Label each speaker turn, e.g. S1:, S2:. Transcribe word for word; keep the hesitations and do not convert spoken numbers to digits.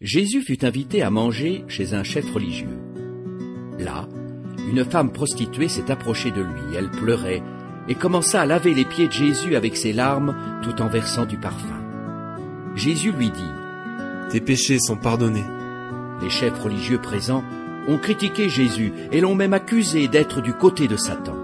S1: Jésus fut invité à manger chez un chef religieux. Là, une femme prostituée s'est approchée de lui, elle pleurait et commença à laver les pieds de Jésus avec ses larmes tout en versant du parfum. Jésus lui dit : «
S2: Tes péchés sont pardonnés. »
S1: Les chefs religieux présents ont critiqué Jésus et l'ont même accusé d'être du côté de Satan.